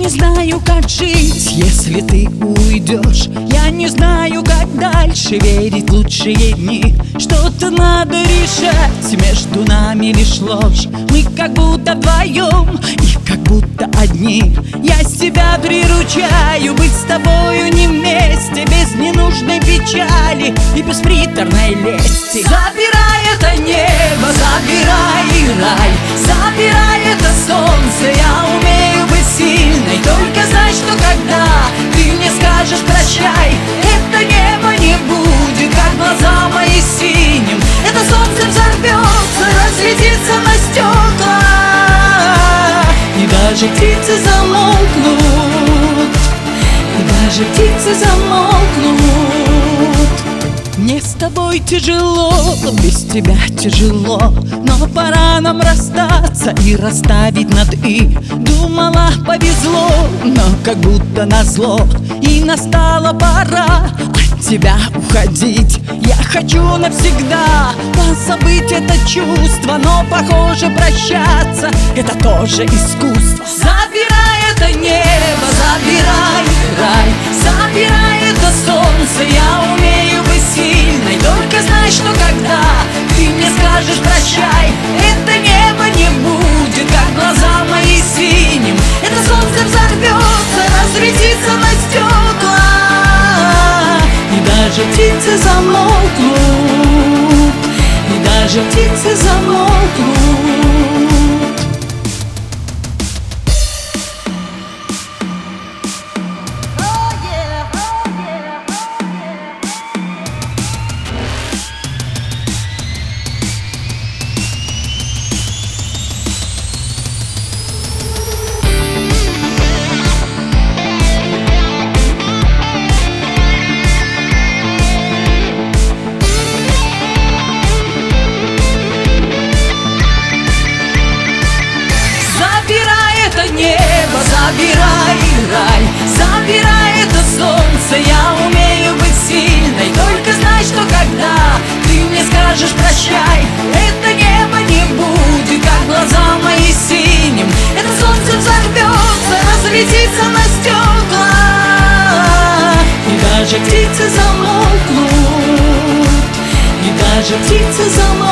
не знаю, как жить, если ты уйдешь. Я не знаю, как дальше верить в лучшие дни. Что-то надо решать, между нами лишь ложь. Мы как будто вдвоем и как будто одни. Я себя приручаю быть с тобою не вместе, без ненужной печали и без приторной лести. Забирай это небо, забирай рай, забирай это солнце. Я умею быть сильной, только знай, что когда ты мне скажешь прощай, это небо не будет, как глаза мои синим. Это солнце взорвется, разлетится на стекла, и даже птицы замолкнут, и даже птицы замолкнут. Мне с тобой тяжело, без тебя тяжело, но пора нам расстаться и расставить над «и». Думала, повезло, но как будто назло, и настала пора от тебя уходить. Я хочу навсегда позабыть это чувство, но, похоже, прощаться — это тоже искусство. Забирай это небо, забирай рай, забирай это солнце. Я умею быть сильной, только знай, что когда ты мне скажешь прощай, это небо не будет, как глаза мои синим. Это солнце взорвется, разлетится на стекла, и даже птицы замолкнут, и даже птицы замолкнут. Забирай рай, забирай это солнце. Я умею быть сильной, только знай, что когда ты мне скажешь прощай, это небо не будет, как глаза мои синим. Это солнце взорвется, разлетится на стекла, и даже птицы замолкнут, и даже птицы замолкнут.